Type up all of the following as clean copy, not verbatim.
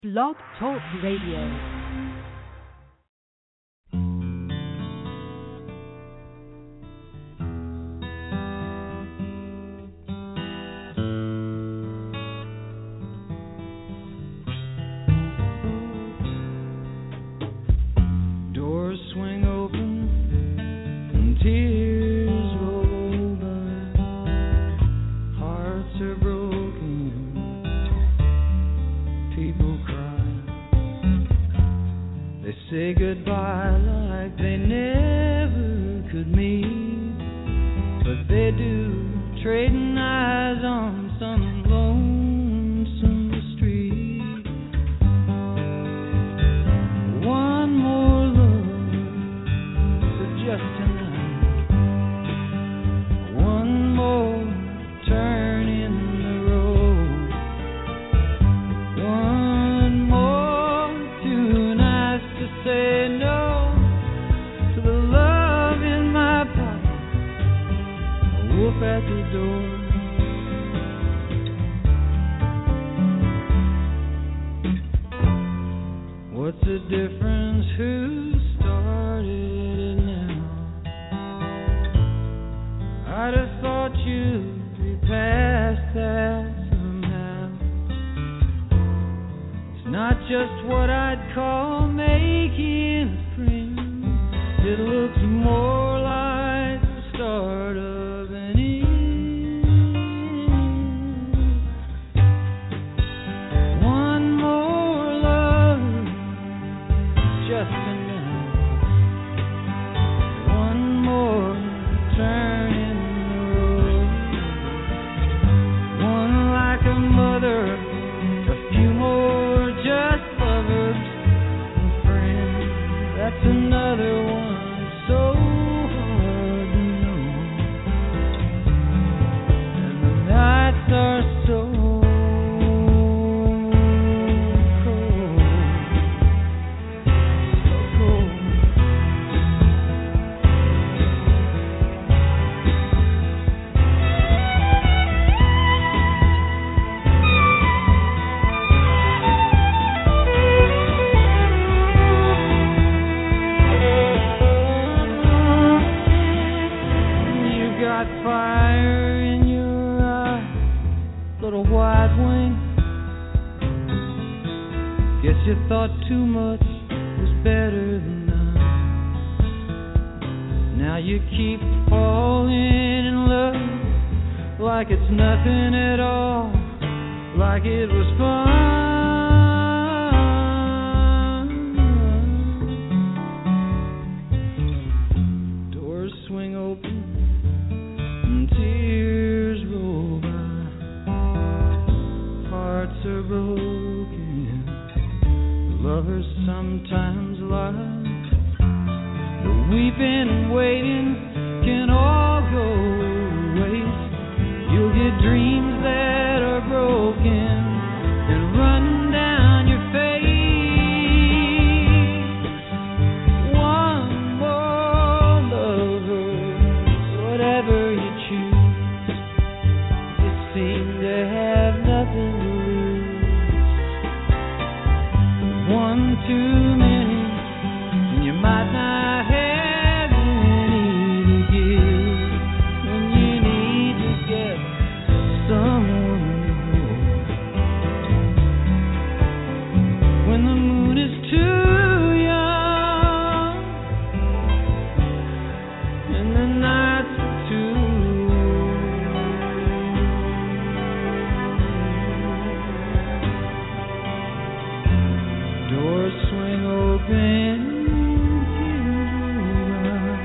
Blog Talk Radio. Say goodbye like they never could meet, but they do, trading eyes on some lonesome street. One more love for just tonight, one more turn in the road, one more too nice to say no to the love in my pocket, a wolf at the door. What's the difference who started it now? I'd have thought you'd be past that somehow. It's not just what I'd call making a friend. It looks more like the start of an end. One more love, just enough. One more turn in the road. One like a mother, a few more just lovers and friends. That's another one so hard to know. And the nights are so cold, so cold. You got fire in your eye, little white wing. Guess you thought too much was better than none. Now you keep falling in love like it's nothing at all, like it was fun. Doors swing open and tears roll by. Hearts are broken, lovers sometimes lie. The weeping and waiting can all go to waste. You'll get dreams that are broken and run down your face. One more lover, whatever you choose. You seem to have nothing to lose. One too many, and you might not have any to give. When you need to get someone to hold. When the moon is too young and the nights are too long. Doors swing open, tears roll by.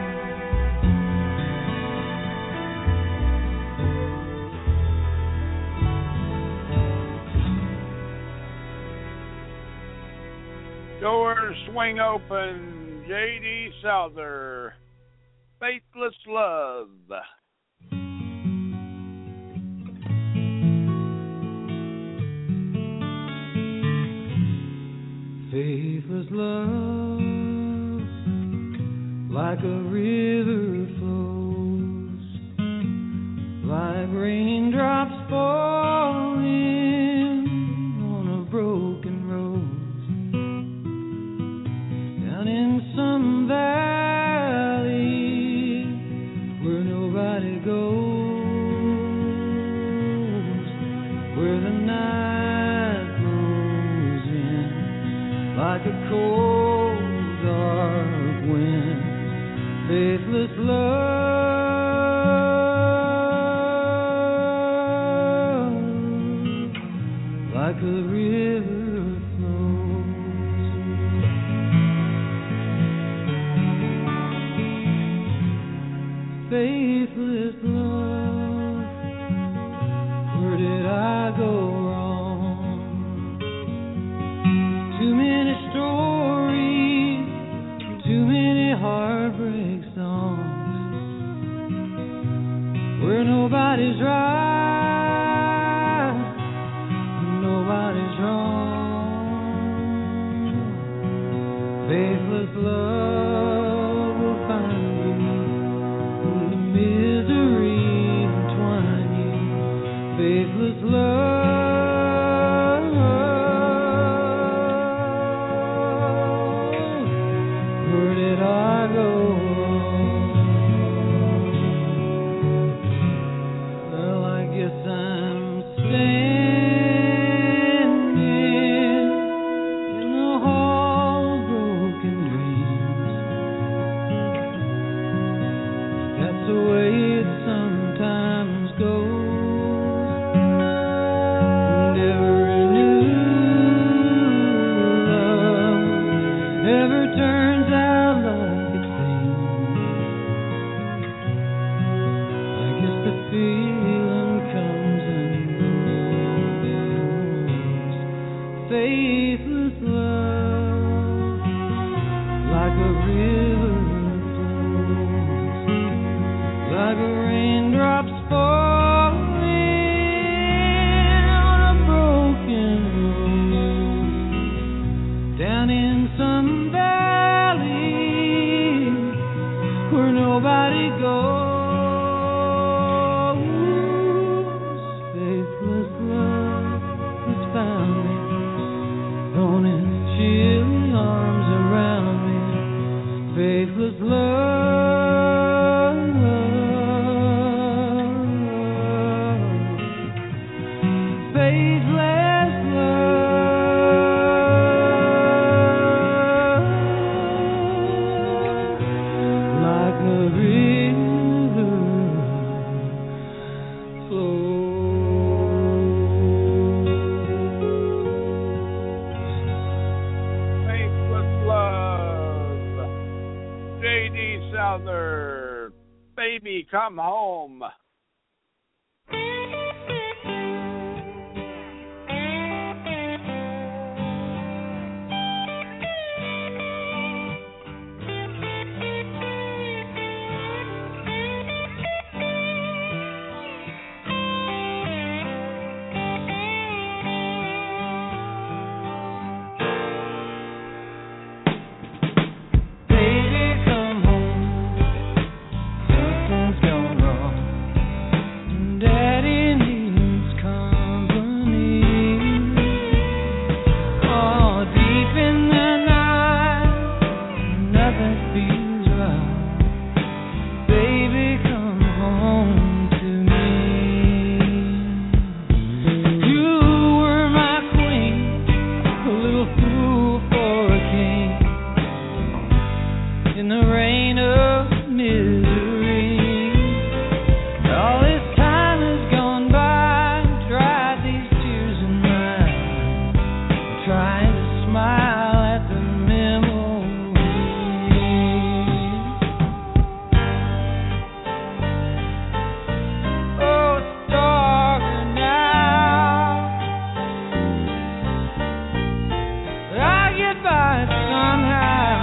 Doors swing open. J.D. Souther, Faithless Love. Faithless love, like a river flows, like raindrops falling on a broken like a cold, dark wind. Faithless love, like a river flows. Faithless love, where did I go wrong? Too many stories, too many heartbreak songs, where nobody's right, nobody's wrong. Faithless love will find you, the misery entwine you. Faithless love, where did I go wrong? Well, I guess I'm standing in the hall of broken dreams. That's the way it sometimes goes. Never knew love ever turns out like it seems. I guess the feeling comes and goes. Faithless love, like a river flows, like a raindrops falling on a broken rose, down in some valley where nobody goes. Faithless love has found me, thrown its chilly arms around me. Faithless love, faithless love, like a river flows. Faithless love. J.D. Souther, baby, come home. Baby, come home. Something's gone wrong. Daddy needs company. Oh, deep in the night, nothing feels right. Baby, come home to me. You were my queen, a little fool for a king. In the rain of misery, all this time has gone by, dried these tears in my eyes, trying to smile at the memories. Oh, it's darker now, but I get by it somehow.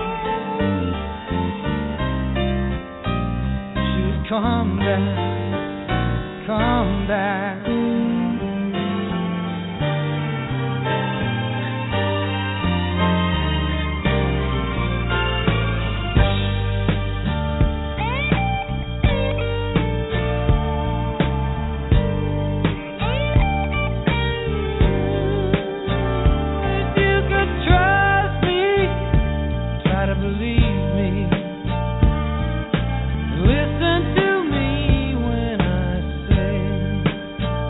Should come back, come back. If you could trust me, try to believe me. Listen to me when I say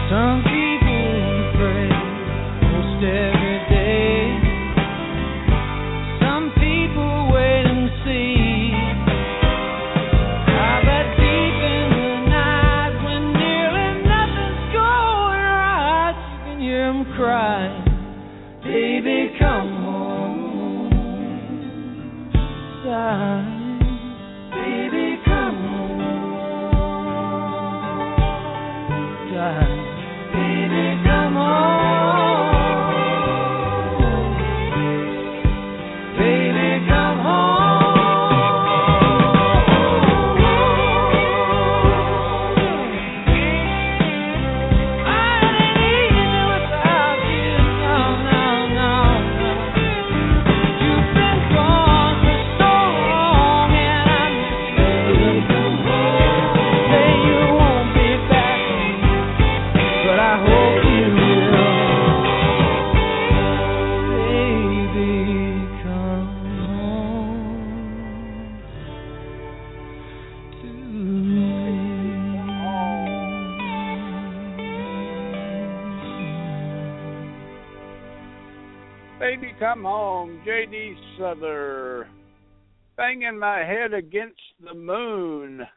Some people pray most every day. Some people wait and see. I bet deep in the night when nearly nothing's going right, you can hear them cry, baby, come home. Sigh. Baby, come home. Sigh. Baby, come home. Baby, come home. I ain't easy without you. No, no, no, no. You've been gone for so long, and I miss you. Say you won't be back, but I hope you will. Baby, come home to me. Baby, come home. J.D. Souther. Banging my head against the moon.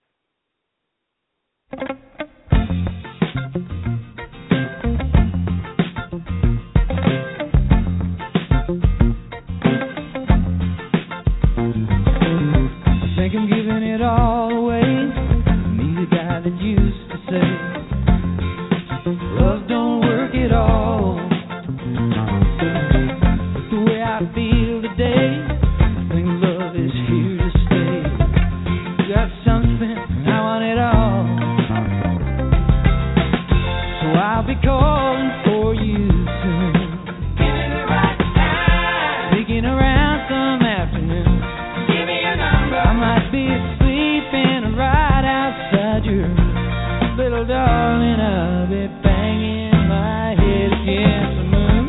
I think I'm giving it all away. Me, the guy that used to say, love don't work at all. But the way I feel today, I think love is here to stay. You got something, I want it all. So I'll be calling for you soon. Give me the right time. Sneaking around some afternoon. Give me your number. I might be sleeping right outside your room. Little darling, I'll be banging my head against the moon.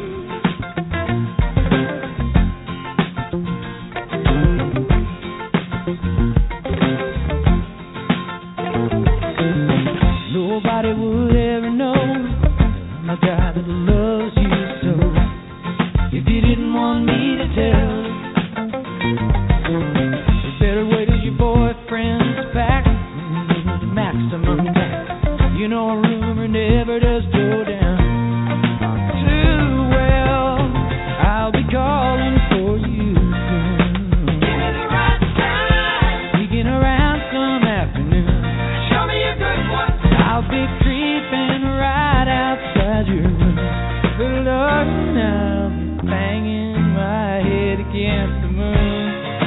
Nobody would ever know I'm a guy that loves you so. If you didn't want me to tell, you better wait till your boyfriend's back. Maximum tax. You know a rumor never does go down too well. I'll be calling for you soon. Give me the right time. Sneaking around some afternoon. Show me a good one. I'll be creeping right outside your room. Little darling, I'll be banging my head against the moon.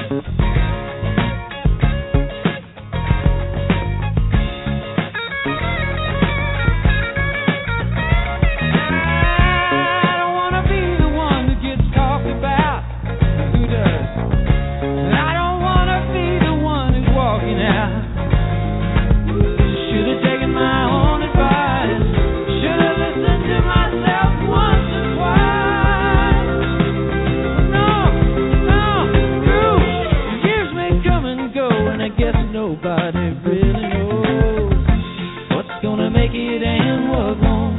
I don't wanna be the one that gets talked about. Who does? And I don't wanna be the one who's walking out. Should have taken my own advice. Should have listened to myself once or twice. No, no, true. Years may come and go, and I guess nobody really knows what's gonna make it and what won't.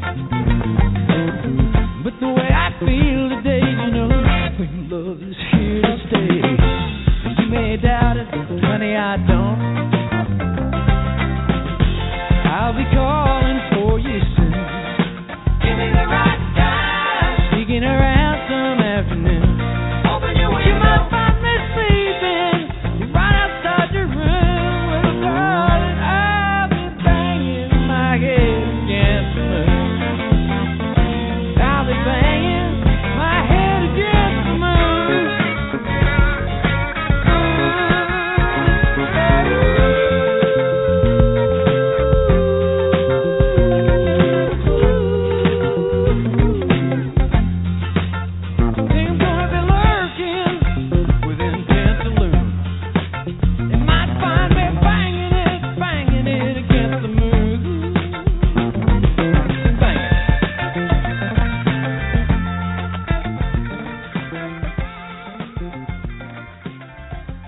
But the way I feel today, you know, when love is here to stay. You may doubt it, but honey, I don't. I'll be calling for you soon. Give me the right time. Sneaking around some afternoon. Open your window. You might find me sleeping right outside your room. Well, darling, I'll be banging my head against the moon. I'll be banging my head against the moon. Think I'm gonna be lurking with intent to lose. They might find me banging it against the moon. Bang it.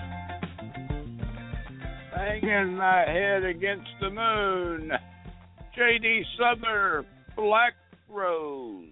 Banging my head against the moon. J.D. Souther, Black Rose.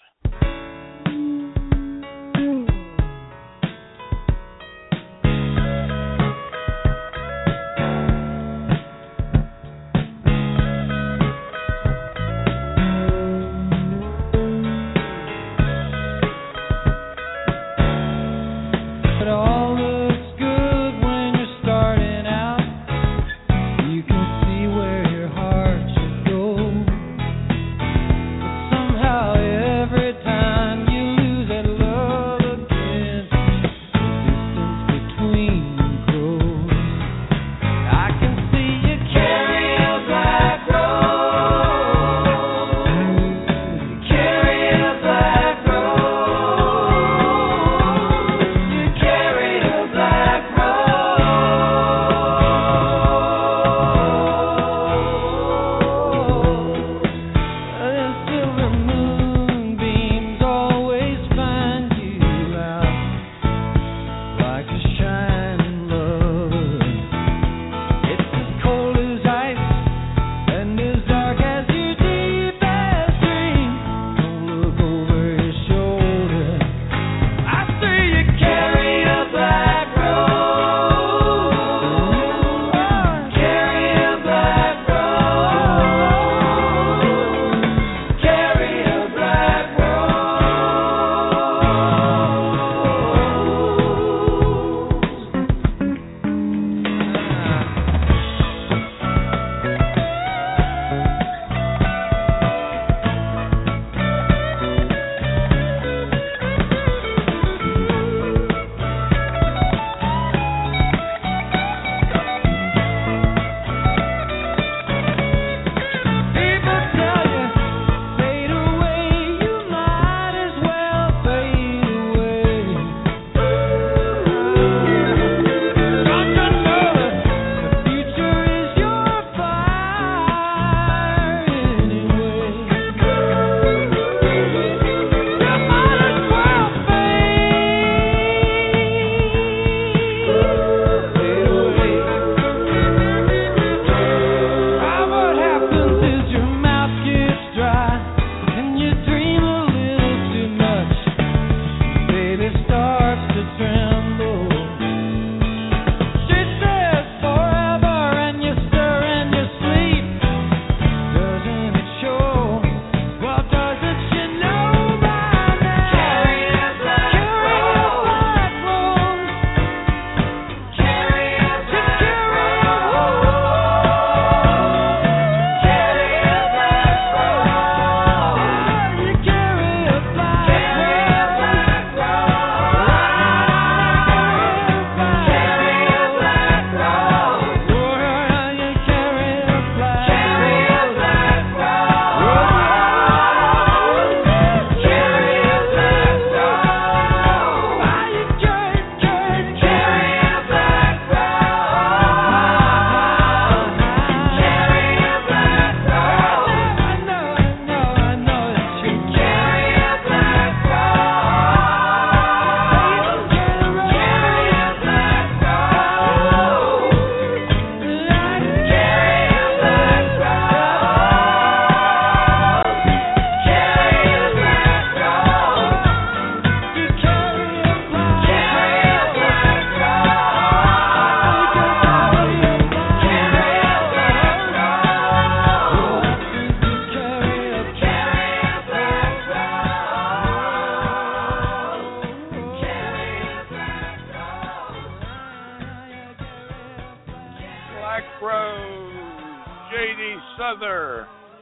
Souther,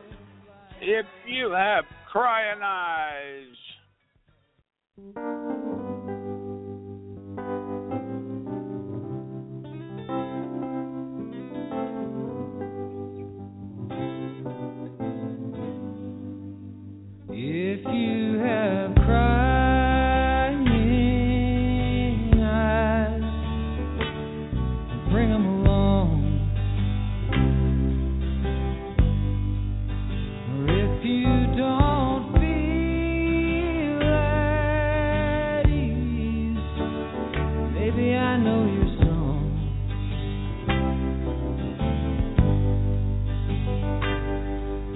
if you have crying eyes. If you have crying eyes, bring 'em along. Or if you don't feel at ease, maybe I know your song.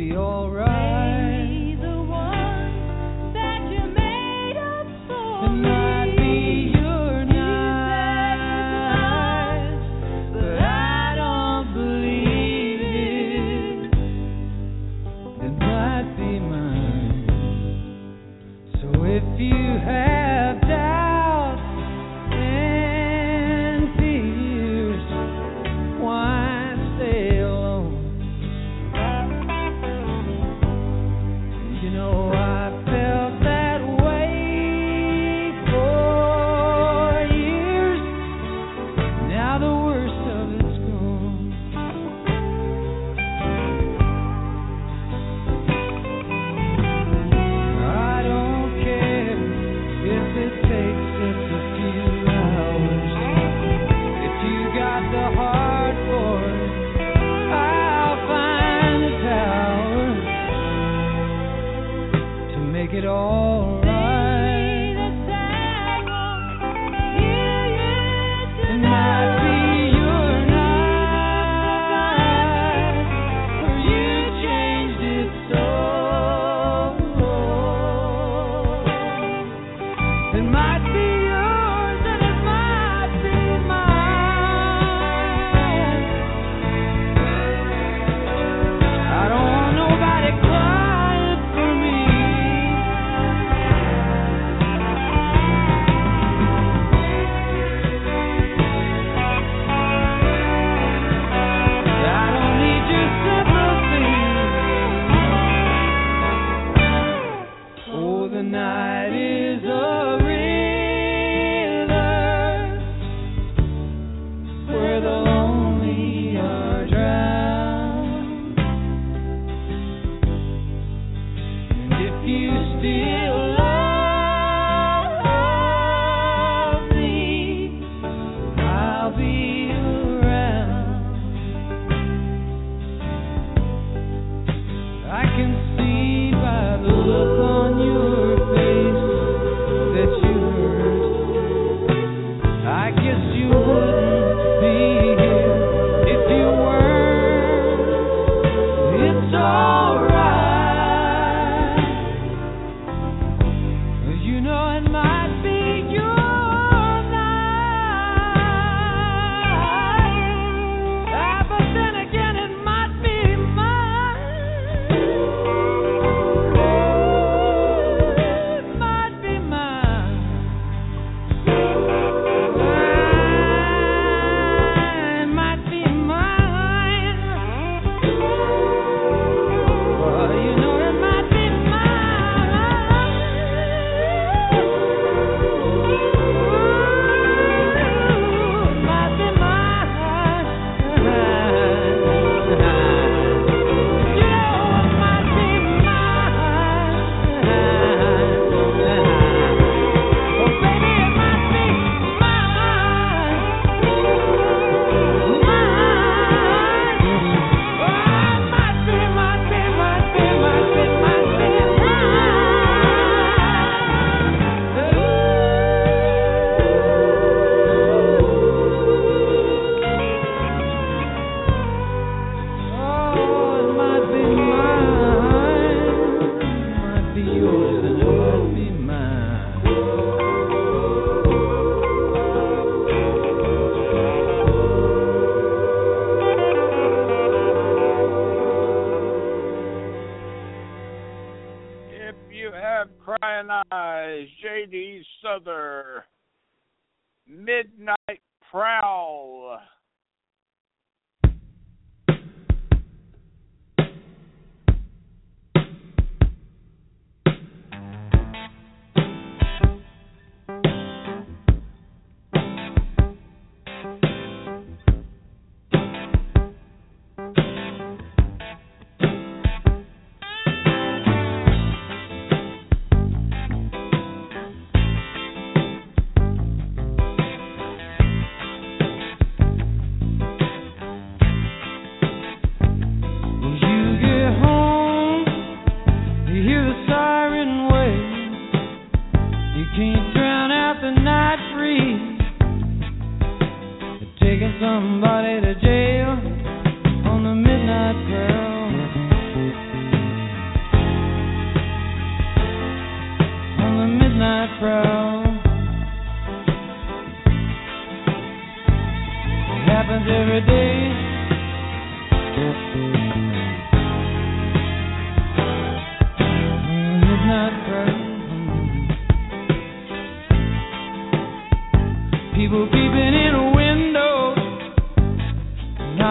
be alright. Be the one that you made up for It might be your You night, but I don't believe it. It might be mine. So if you have doubts and fears, why stay alone? You know I felt that way for years. Now the worst of it's gone. I don't care if it takes just a few hours. If you got the heart for it, I'll find the power to make it all right. It might be your night, or you changed it so. It might be yours and it might be mine. I don't want nobody crying for me. I don't need your sympathy. Oh, the night is a river where the lonely are drowned. And if you still love me, I'll be around. I can see by the look on your face that you hurt. I guess you wouldn't be here if you weren't. It's alright. You know it might be your night, but then again it might be mine. It might be mine. It might be mine. Well, you know it might be mine. It might be mine. You know it might be mine. Oh, baby, it might be mine. If you have crying eyes, J.D. Souther, Midnight Prowl.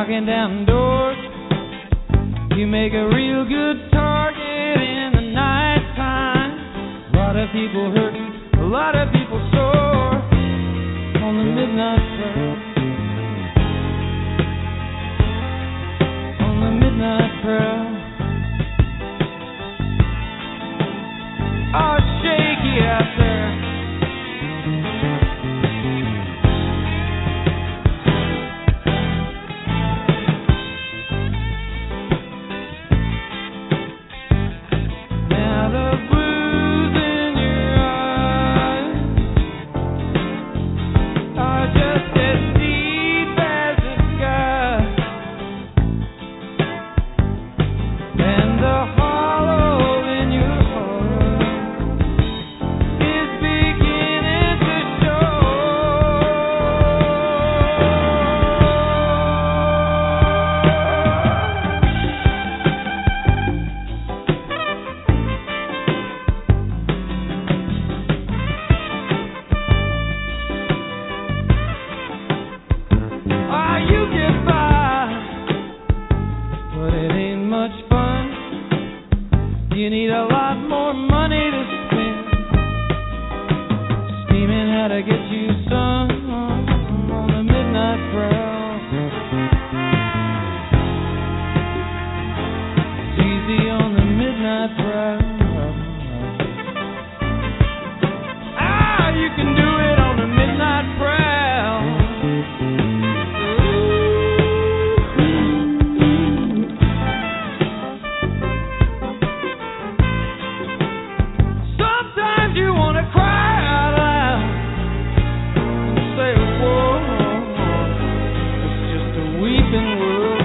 knocking down doors. You make a real good target in the night time. A lot of people hurting, a lot of people sore on the midnight prayer. On the midnight prayer. Oh, it's shaky out there. Now the blues in your eyes are just as deep as the sky, and the hollow in your heart is beginning to show. Ah, you get by, but it ain't much fun. You need a lot more money to spend, scheming how to get you some on the midnight prowl. It's easy on the midnight prowl. Ah, you can do it on the midnight prowl. Sometimes you want to cry out loud and say, whoa, it's just a weeping world.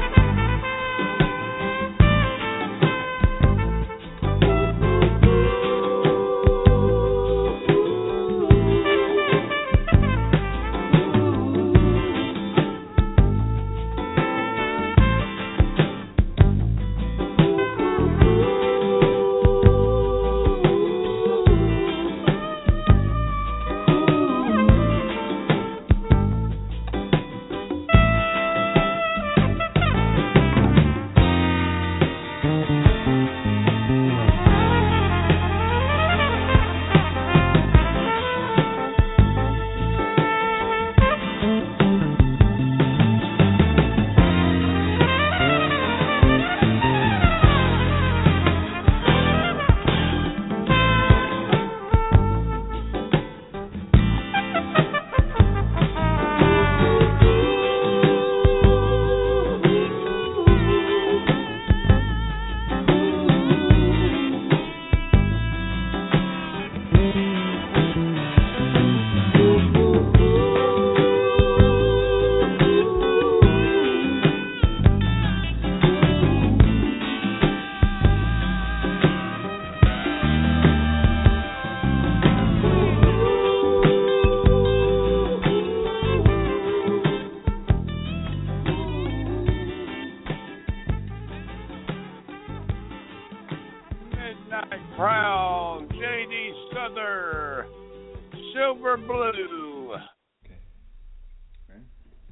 Midnight Prowl, J.D. Souther, Silver Blue. Okay. Ready?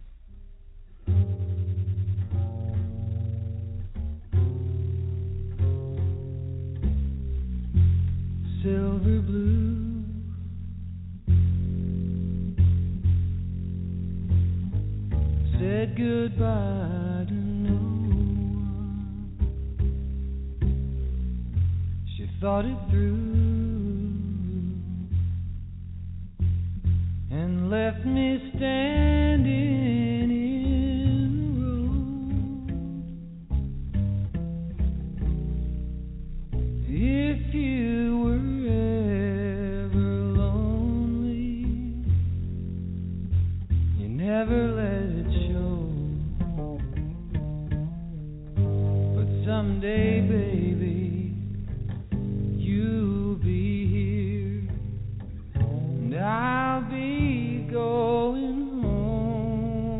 Silver blue, said goodbye to no one. She thought it through and left me standing in the road. If you were ever lonely, you never let it show. But someday, baby, you'll be here, and I'll be going home.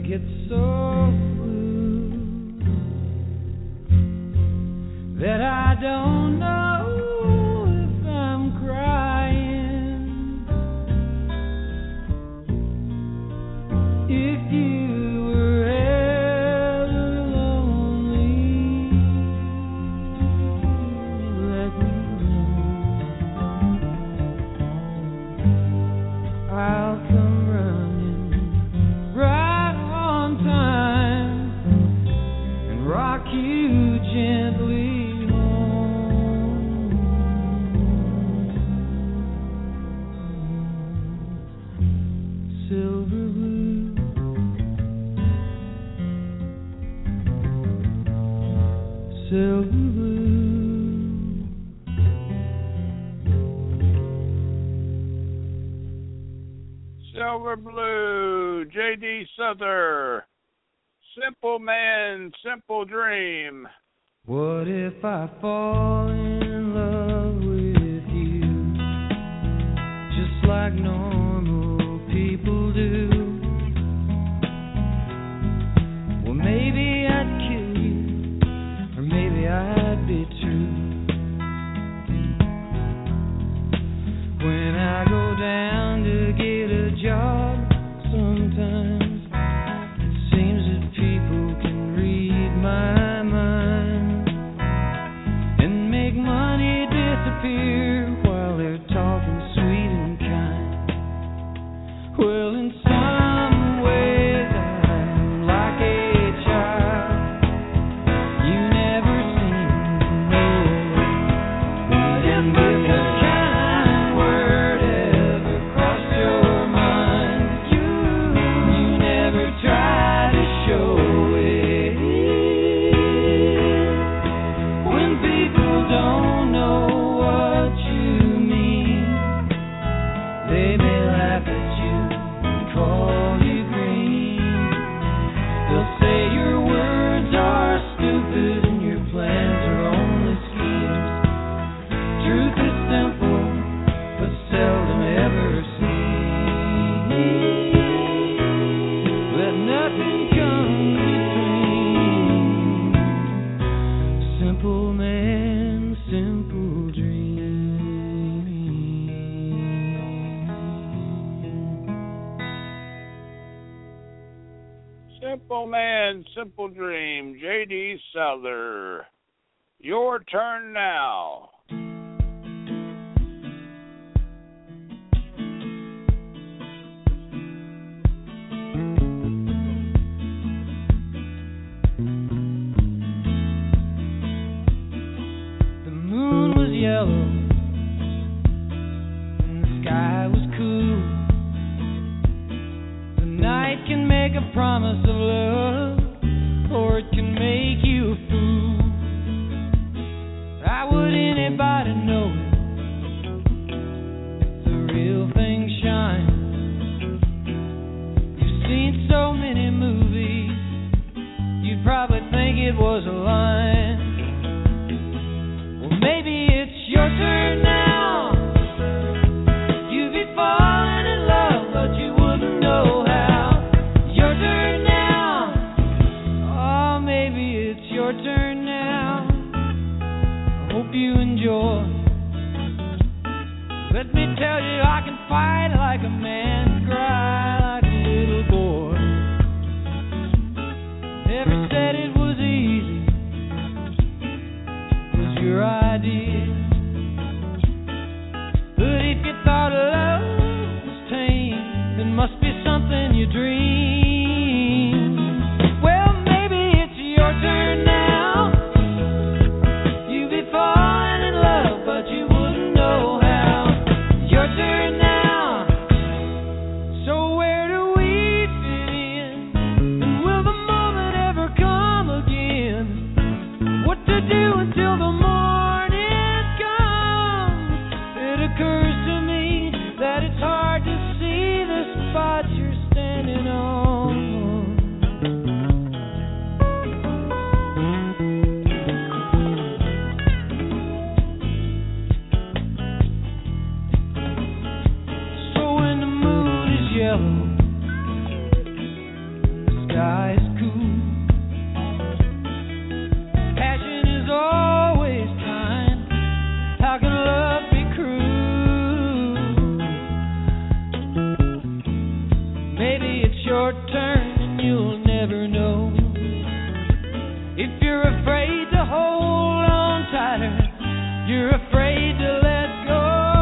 get so blue that I don't know if I'm crying. If you were ever lonely, let me know. I'll come running right on time and rock you gently home. Silver blue, silver blue. Silver Blue, J.D. Souther. Simple Man, Simple Dream. What if I fall in love with you, just like normal people do? Well, maybe I'd kill you, or maybe I'd be true. When I go down to get a job, sometimes it seems that people can read my mind and make money disappear while they're talking sweet and kind. Well, in some ways I'm like a child. You never seem to know what if a kind word ever crossed your mind. You never try to show it. When people don't know what you mean, they may laugh at you and call you green. They'll say your words are stupid and your plans are only schemes. Truth is simple, but seldom ever seen. Let nothing come between. Simple man, simple dream. Simple Man, Simple Dream, J.D. Souther. Your turn now. The moon was yellow and the sky was cool. The night can make a promise of love, or it can make you a fool. How would anybody know it if the real thing shines? You've seen so many movies, you'd probably think it was a line. Well, maybe it's your turn now. You'd be falling in love, but you wouldn't know how. Your turn now. Oh, maybe it's your turn now. I hope you enjoy. Let me tell you, I can fight like a man, cry like a little boy. Never said it was easy. It was your idea. But if you thought love was tame, it must be something you dream. Well, maybe it's your turn now. You'd be falling in love, but you wouldn't know how. Your turn now. So where do we fit in? And will the moment ever come again? What to do until the morning comes? It occurs to me that it's hard to see the spot you're standing on. ice cool. Passion is always kind. How can love be cruel? Maybe it's your turn and you'll never know. If you're afraid to hold on tighter, you're afraid to let go.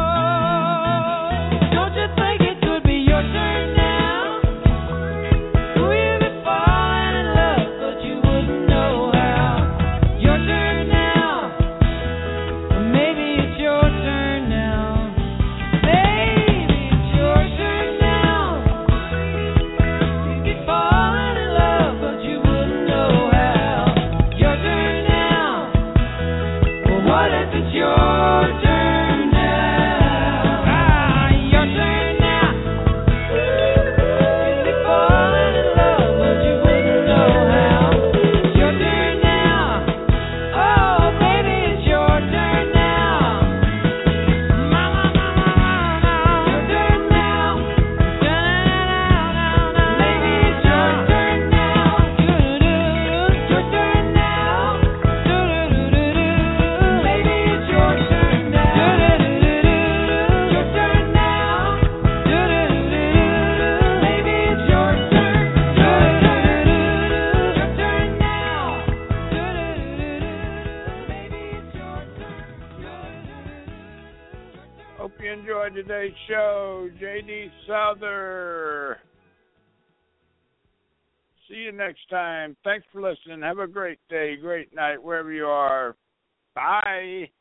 Don't you think it could be your turn now? You've been falling in love, but you wouldn't know how. Your turn now. Or maybe it's your turn now. Maybe it's your turn now. You've been falling in love, but you wouldn't know how. Your turn now. Well, what if it's your turn now? Ah, your turn now. You'd be falling in love, but you wouldn't know how. Your turn now. Oh, baby, it's your turn now. Mama, mama, mama. Your turn now. Da-da-da-da-da-da. Maybe it's your turn now. Your turn now. Do-do-do-do-do. Maybe it's your turn now. Your turn now. Do-do-do-do-do. Maybe it's your turn. Your turn now. Do-do-do-do-do. Maybe it's your turn. Hope you enjoyed today's show. J.D. Souther. See you next time. Thanks for listening. Have a great day, great night, wherever you are. Bye.